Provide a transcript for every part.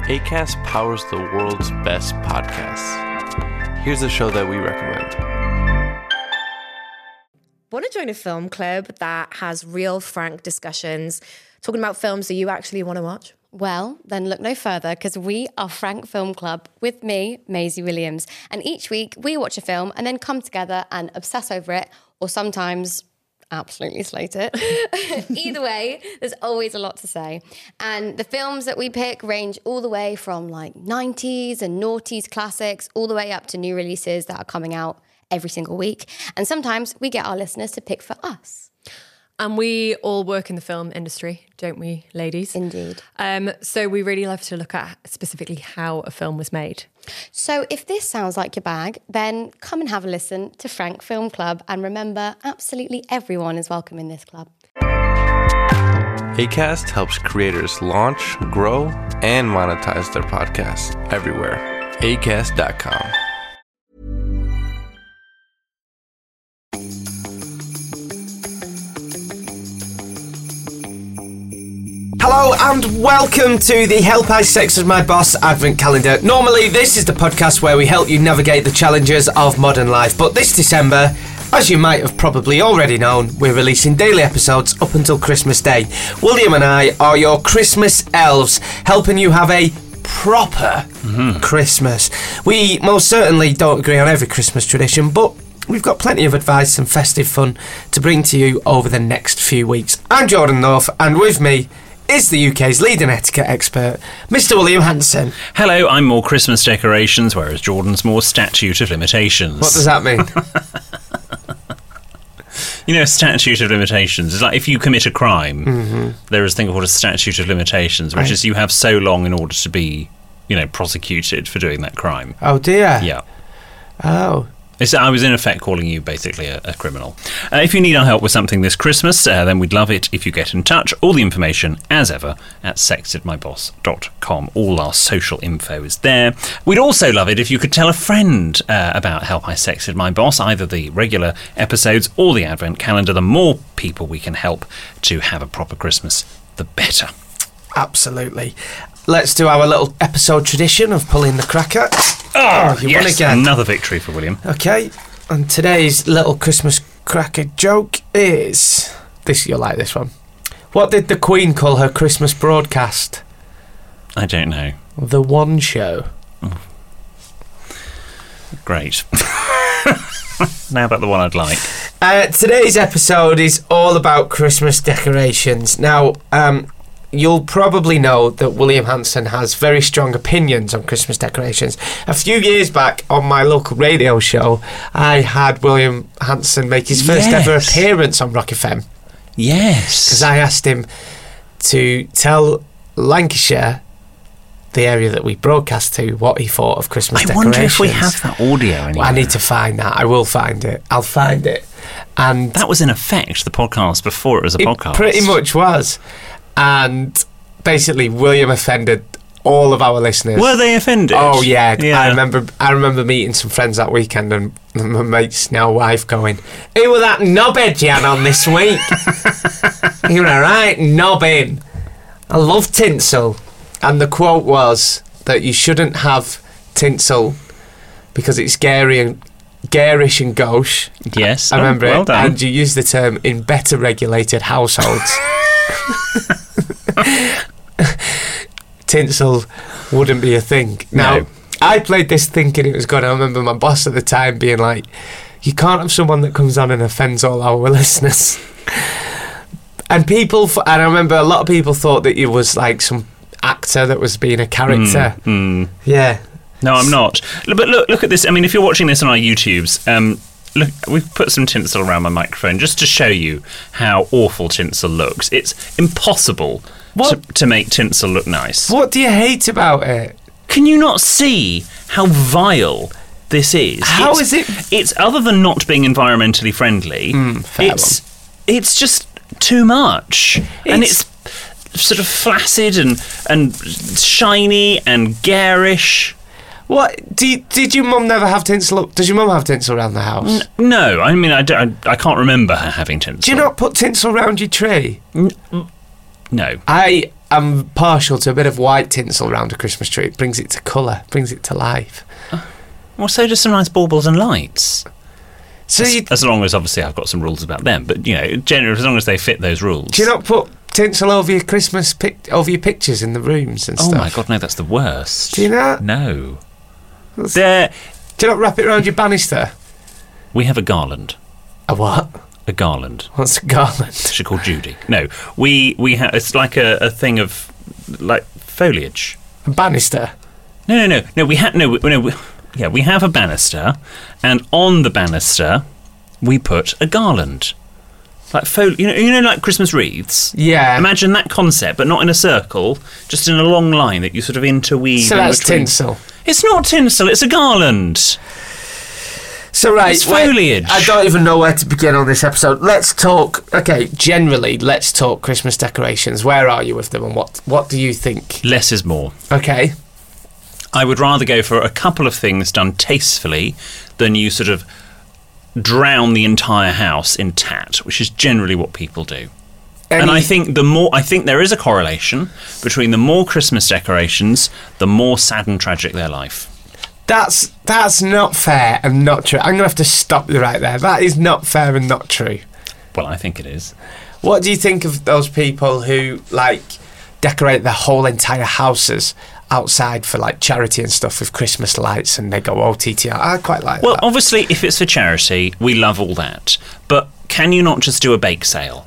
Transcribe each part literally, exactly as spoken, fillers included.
Acast powers the world's best podcasts. Here's a show that we recommend. Want to join a film club that has real, frank discussions, talking about films that you actually want to watch? Well, then look no further, because we are Frank Film Club with me, Maisie Williams. And each week we watch a film and then come together and obsess over it, or sometimes absolutely slate it. Either way, there's always a lot to say. And the films that we pick range all the way from like nineties and noughties classics, all the way up to new releases that are coming out every single week. And sometimes we get our listeners to pick for us. And we all work in the film industry, don't we, ladies? Indeed. Um, so we really love to look at specifically how a film was made. So if this sounds like your bag, then come and have a listen to Frank Film Club. And remember, absolutely everyone is welcome in this club. Acast helps creators launch, grow, and monetize their podcasts everywhere. acast dot com. Hello and welcome to the Help I Sexted My Boss Advent Calendar. Normally this is the podcast where we help you navigate the challenges of modern life, but this December, as you might have probably already known, we're releasing daily episodes up until Christmas Day. William and I are your Christmas elves, helping you have a proper mm-hmm. Christmas. We most certainly don't agree on every Christmas tradition, but we've got plenty of advice and festive fun to bring to you over the next few weeks. I'm Jordan North, and with me is the U K's leading etiquette expert, Mister William Hanson. Hello, I'm more Christmas decorations, whereas Jordan's more statute of limitations. What does that mean? You know, statute of limitations is like if you commit a crime, mm-hmm. there is a thing called a statute of limitations, which I... is you have so long in order to be, you know, prosecuted for doing that crime. Oh dear. Yeah. Oh. It's, I was in effect calling you basically a, a criminal. Uh, if you need our help with something this Christmas, uh, then we'd love it if you get in touch. All the information, as ever, at sexted my boss dot com. All our social info is there. We'd also love it if you could tell a friend uh, about Help I Sexted My Boss, either the regular episodes or the Advent Calendar. The more people we can help to have a proper Christmas, the better. Absolutely. Let's do our little episode tradition of pulling the cracker. Oh, you yes, won again. Another victory for William. Okay, and today's little Christmas cracker joke is... This, you'll like this one. What did the Queen call her Christmas broadcast? I don't know. The One Show. Oh. Great. Now about the one I'd like. Uh, today's episode is all about Christmas decorations. Now, um... you'll probably know that William Hanson has very strong opinions on Christmas decorations. A few years back on my local radio show, I had William Hanson make his first yes. ever appearance on Rock F M. Yes. Because I asked him to tell Lancashire, the area that we broadcast to, what he thought of Christmas I decorations. wonder if we have that audio anywhere. Well, I need to find that. I will find it. I'll find it. And that was in effect the podcast before it was a it podcast. Pretty much was. And basically, William offended all of our listeners. Were they offended? Oh yeah. yeah. I remember. I remember meeting some friends that weekend, and my mate's now wife going, "Who were that knobhead you had on this week? You're all right, knobbing. I love tinsel." And the quote was that you shouldn't have tinsel because it's scary and garish and gauche. Yes, I, I remember oh, well it. done. And you used the term in better regulated households. Tinsel wouldn't be a thing. Now, no. I played this thinking it was good. I remember my boss at the time being like, you can't have someone that comes on and offends all our listeners. And people, and I remember a lot of people thought that it was like some actor that was being a character. Mm, mm. Yeah. No, I'm not. But look, look at this. I mean, if you're watching this on our YouTubes, um, look, we've put some tinsel around my microphone just to show you how awful tinsel looks. It's impossible to, to make tinsel look nice. What do you hate about it? Can you not see how vile this is? How it's, is it? It's other than not being environmentally friendly. Mm, fair it's one. It's just too much, it's, and it's sort of flaccid and and shiny and garish. What do you, did your mum never have tinsel? Does your mum have tinsel around the house? N- no, I mean I, don't, I, I can't remember her having tinsel. Do you not put tinsel around your tree? N- no. I I'm partial to a bit of white tinsel around a Christmas tree. It brings it to colour, brings it to life. Well, so do some nice baubles and lights. So as, you, as long as, obviously, I've got some rules about them. But, you know, generally, as long as they fit those rules. do you not put tinsel over your Christmas pic- over your pictures in the rooms and Oh, stuff? my God, no, that's the worst. Do you not? No. They're, Do you not wrap it around your banister? we have a garland. A what? A garland. What's a garland? She's called Judy. No, we we have. It's like a, a thing of like foliage. A banister? No, no, no, no. We have no, we- no. We, yeah, we have a banister, and on the banister, we put a garland, like fol- You know, you know, like Christmas wreaths. Yeah. Imagine that concept, but not in a circle, just in a long line that you sort of interweave. So in that's between. tinsel. It's not tinsel. It's a garland. So right, It's wait, foliage. I don't even know where to begin on this episode. Let's talk. Okay, generally, let's talk Christmas decorations. Where are you with them, and what what do you think? Less is more. Okay, I would rather go for a couple of things done tastefully than you sort of drown the entire house in tat, which is generally what people do. Any- And I think the more I think there is a correlation between the more Christmas decorations, the more sad and tragic their life. that's that's not fair and not true. I'm gonna have to stop you right there. That is not fair and not true. Well, I think it is. What do you think of those people who like decorate their whole entire houses outside for like charity and stuff with Christmas lights, and they go O T T R? I quite like Well, that. obviously, if it's for charity, we love all that. But can you not just do a bake sale?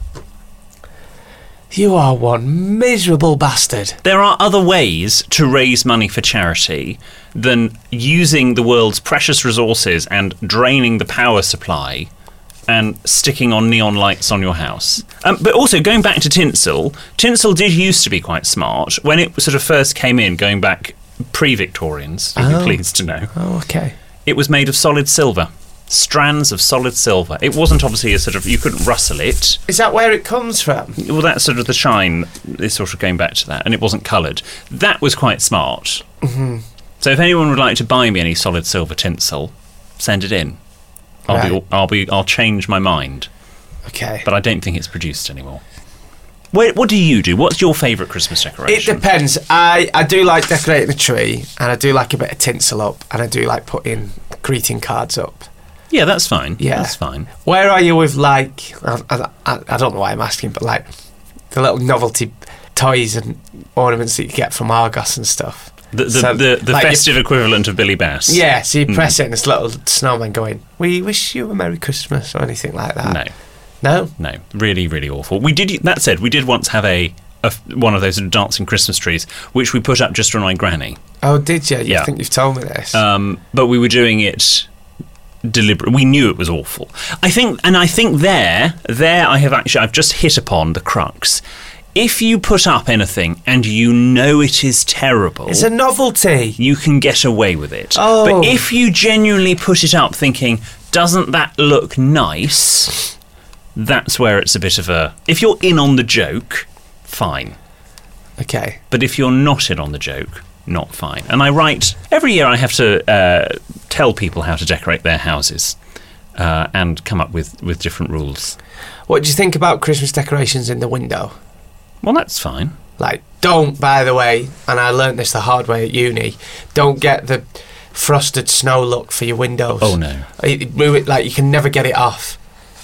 You are one miserable bastard. There are other ways to raise money for charity than using the world's precious resources and draining the power supply and sticking on neon lights on your house. Um, but also, going back to tinsel, tinsel did used to be quite smart. When it sort of first came in, going back pre-Victorians, you'll be pleased to know, Oh, okay. it was made of solid silver. Strands of solid silver. It wasn't obviously a sort of, you couldn't rustle it. Is that where it comes from? Well, that's sort of the shine is sort of going back to that, and it wasn't coloured. That was quite smart. Mm-hmm. So if anyone would like to buy me any solid silver tinsel, send it in. I'll Right. be, I'll be, I'll change my mind. Okay. But I don't think it's produced anymore. Wait, what do you do? What's your favourite Christmas It decoration? depends. I, I do like decorating a tree, and I do like a bit of tinsel up, and I do like putting greeting cards up. Yeah, that's fine. Yeah. That's fine. Where are you with like? I, I, I don't know why I'm asking, but like the little novelty toys and ornaments that you get from Argos and stuff. The the, So, the, the like, you- festive equivalent of Billy Bass. Yeah, so you Mm. press it, and this little snowman going, "We wish you a Merry Christmas" or anything like that. No. No. No, really, really awful. We did. That said, we did once have a, a one of those dancing Christmas trees, which we put up just for my granny. Oh, did you? You Yeah. think you've told me this? Um, but we were doing it deliberate. We knew it was awful. I think, and I think there, there, I have actually, I've just hit upon the crux. If you put up anything and you know it is terrible, it's a novelty. you can get away with it. Oh. But if you genuinely put it up thinking, doesn't that look nice? That's where it's a bit of a. If you're in on the joke, fine. Okay. But if you're not in on the joke, not fine. And I write every year. I have to uh, tell people how to decorate their houses uh, and come up with, with different rules. What do you think about Christmas decorations in the window? Well, that's fine. Like, don't, by the way, and I learnt this the hard way at uni, don't get the frosted snow look for your windows. Oh no. It, it, like, you can never get it off.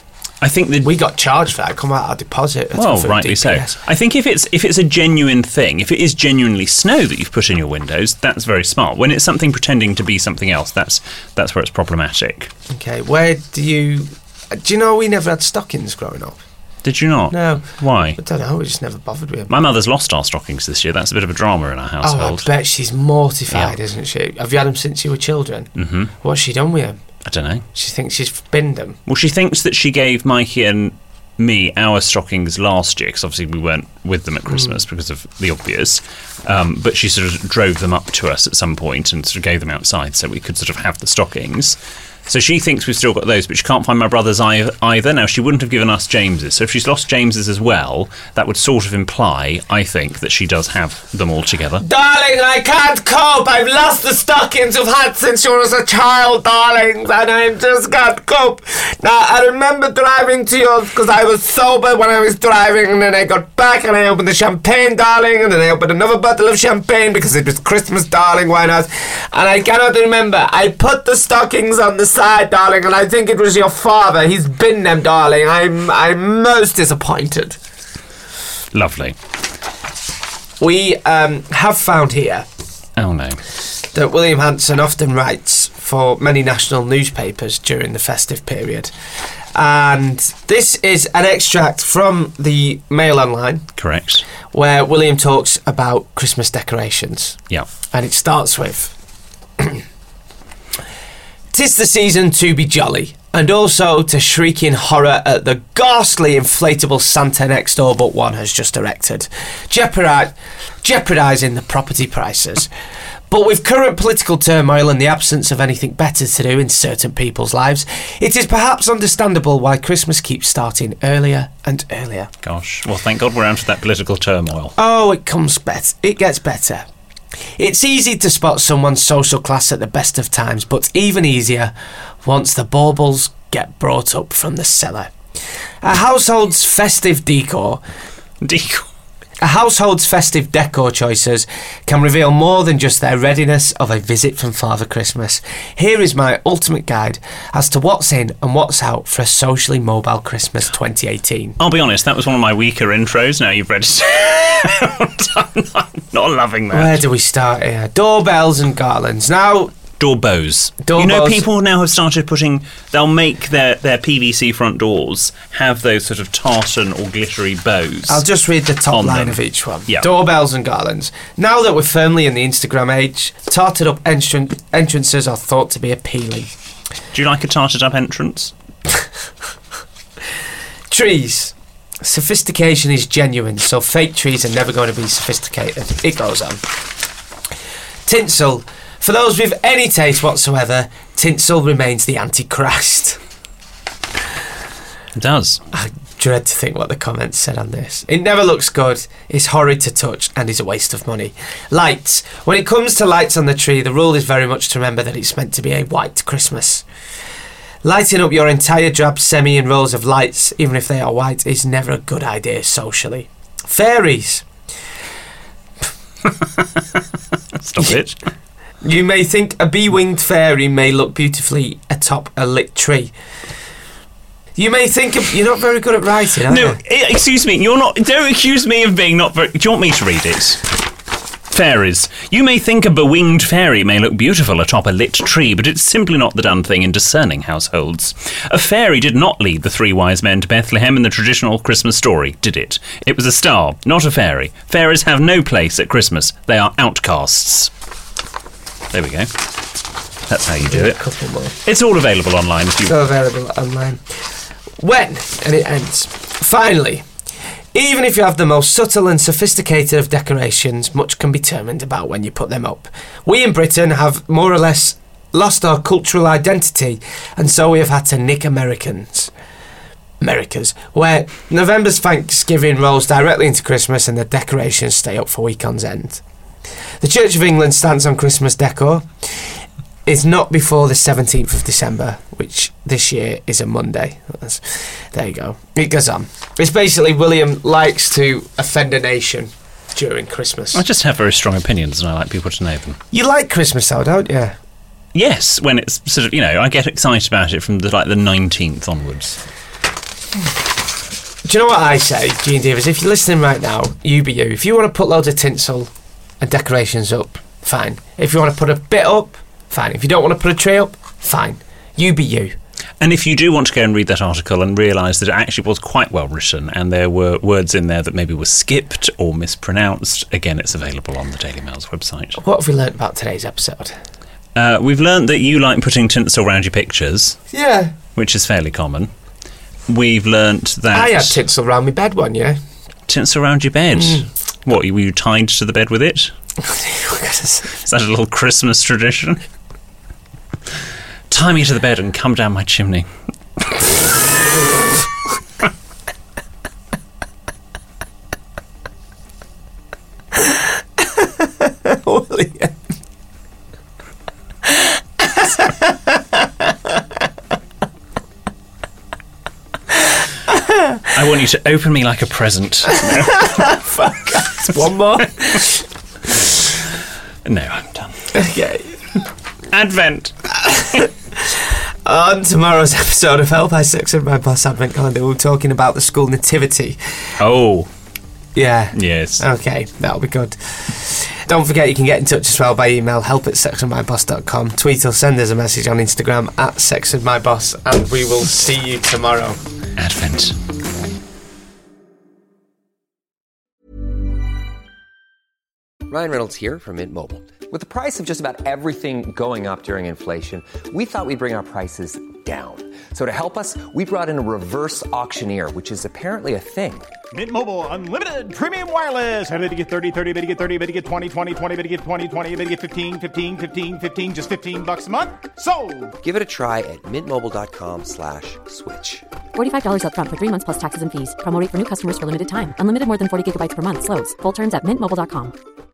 I think that We got charged for that. Come out our deposit. well, for rightly so. D P S. I think if it's if it's a genuine thing, if it is genuinely snow that you've put in your windows, that's very smart. When it's something pretending to be something else, that's that's where it's problematic. Okay, where do you... Do you know we never had stockings growing up? Did you not? No. Why? I don't know, we just never bothered with them. My mother's lost our stockings this year. That's a bit of a drama in our Oh, I household. bet she's mortified, Yeah. isn't she? Have you had them since you were children? Mm-hmm. What's she done with them? I don't know. She thinks she's binned them. Well, she thinks that she gave Mikey and me our stockings last year because obviously we weren't with them at Christmas because of the obvious. Um, but she sort of drove them up to us at some point and sort of gave them outside so we could sort of have the stockings. So she thinks we've still got those, but she can't find my brother's either. Now, she wouldn't have given us James's. So if she's lost James's as well, that would sort of imply, I think, that she does have them all together. Darling, I can't cope. I've lost the stockings I've had since you was a child, darling, and I just can't cope. Now, I remember driving to yours because I was sober when I was driving, and then I got back and I opened the champagne, darling, and then I opened another bottle of champagne because it was Christmas, darling, why not? And I cannot remember. I put the stockings on the side, darling, and I think it was your father. He's binned them, darling. I'm I'm most disappointed. Lovely. We um, have found here Oh no. that William Hanson often writes for many national newspapers during the festive period. And this is an extract from the Mail Online, Correct. where William talks about Christmas decorations. Yeah. And it starts with, "'Tis the season to be jolly, and also to shriek in horror at the ghastly inflatable Santa next door but one has just erected, jeopardise, jeopardising the property prices. But with current political turmoil and the absence of anything better to do in certain people's lives, it is perhaps understandable why Christmas keeps starting earlier and earlier." Gosh. Well, thank God we're out of that political turmoil. Oh, it comes better. It gets better. "It's easy to spot someone's social class at the best of times, but even easier once the baubles get brought up from the cellar. A household's festive decor, Decor. a household's festive decor choices can reveal more than just their readiness of a visit from Father Christmas. Here is my ultimate guide as to what's in and what's out for a socially mobile Christmas twenty eighteen. I'll be honest, that was one of my weaker intros. Now you've read it. I'm not, not loving that. Where do we start here? Doorbells and garlands. Now, Door bows. Door you know, bows. people now have started putting. They'll make their, their P V C front doors have those sort of tartan or glittery bows. I'll just read the top on line them. of each one. Yeah. Doorbells and garlands. Now that we're firmly in the Instagram age, tarted up entran- entrances are thought to be appealing. Do you like a tarted up entrance? Trees. Sophistication is genuine, so fake trees are never going to be sophisticated. It goes on. Tinsel. For those with any taste whatsoever, tinsel remains the Antichrist. It does. I dread to think what the comments said on this. It never looks good, is horrid to touch, and is a waste of money. Lights. When it comes to lights on the tree, the rule is very much to remember that it's meant to be a white Christmas. Lighting up your entire drab semi in rows of lights, even if they are white, is never a good idea socially. Fairies. Stop it. You may think a bee-winged fairy may look beautifully atop a lit tree. You may think of, you're not very good at writing, are No, you? eh, excuse me. You're not. Don't accuse me of being not very. Do you want me to read it? Fairies. You may think a bewinged fairy may look beautiful atop a lit tree, but it's simply not the done thing in discerning households. A fairy did not lead the three wise men to Bethlehem in the traditional Christmas story, did it? It was a star, not a fairy. Fairies have no place at Christmas. They are outcasts. There we go. That's how you do A it. couple more. It's all available online if you So available online. When, and it ends. Finally, even if you have the most subtle and sophisticated of decorations, much can be determined about when you put them up. We in Britain have more or less lost our cultural identity, and so we have had to nick Americans. Americas, where November's Thanksgiving rolls directly into Christmas and the decorations stay up for weekend's end. The Church of England stance on Christmas decor is not before the seventeenth of December, which this year is a Monday. That's, there you go. It goes on. It's basically William likes to offend a nation during Christmas. I just have very strong opinions and I like people to know them. You like Christmas though, don't you? Yes, when it's sort of, you know, I get excited about it from the, like the nineteenth onwards. Do you know what I say, Gene Davis? If you're listening right now, you be you. If you want to put loads of tinsel and decorations up, fine. If you want to put a bit up, fine. If you don't want to put a tree up, fine. You be you. And if you do want to go and read that article and realise that it actually was quite well written and there were words in there that maybe were skipped or mispronounced, again, it's available on the Daily Mail's website. What have we learnt about today's episode? Uh, we've learned that you like putting tinsel around your pictures, Yeah. which is fairly common. We've learnt that... I had tinsel around my bed one year. Tinsel around your bed? What, were you tied to the bed with it? Is that a little Christmas tradition? tie me to the bed and come down my chimney. William. I want you to open me like a present. Fuck. One more. No, I'm done. Okay. Advent. On tomorrow's episode of Help I Sexted My Boss Advent Calendar, we're talking about the school nativity. Oh. Yeah. Yes. Okay, that'll be good. Don't forget you can get in touch as well by email, help at sexted my boss dot com. Tweet or send us a message on Instagram at sextedmyboss, and we will see you tomorrow. Advent. Ryan Reynolds here from Mint Mobile. With the price of just about everything going up during inflation, we thought we'd bring our prices down. So to help us, we brought in a reverse auctioneer, which is apparently a thing. Mint Mobile Unlimited Premium Wireless. How to get thirty, thirty, how to get thirty, how to get twenty, twenty, twenty, how to get twenty, twenty, how to get fifteen, fifteen, fifteen, fifteen, just fifteen bucks a month? Sold! Give it a try at mintmobile.com slash switch. forty-five dollars up front for three months plus taxes and fees. Promo rate for new customers for limited time. Unlimited more than forty gigabytes per month. Slows full terms at mint mobile dot com.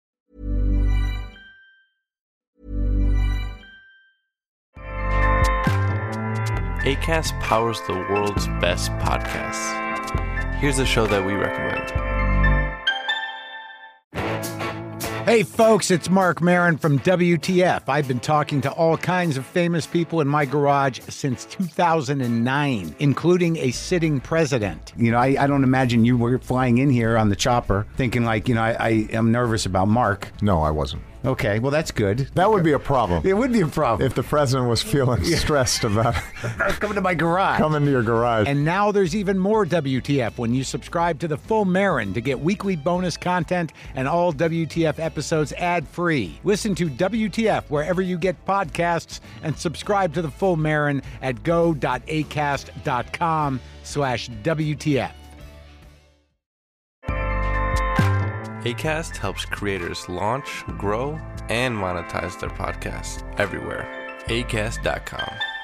Acast powers the world's best podcasts. Here's a show that we recommend. Hey folks, it's Mark Maron from W T F. I've been talking to all kinds of famous people in my garage since two thousand nine, including a sitting president. You know, I, I don't imagine you were flying in here on the chopper thinking like, you know, I, I am nervous about Mark. No, I wasn't. Okay, well, that's good. That would be a problem. It would be a problem. If the president was feeling stressed about coming to my garage. Coming to your garage. And now there's even more W T F when you subscribe to the Full Marin to get weekly bonus content and all W T F episodes ad-free. Listen to W T F wherever you get podcasts and subscribe to the Full Marin at go.acast.com slash WTF. Acast helps creators launch, grow, and monetize their podcasts everywhere. acast dot com.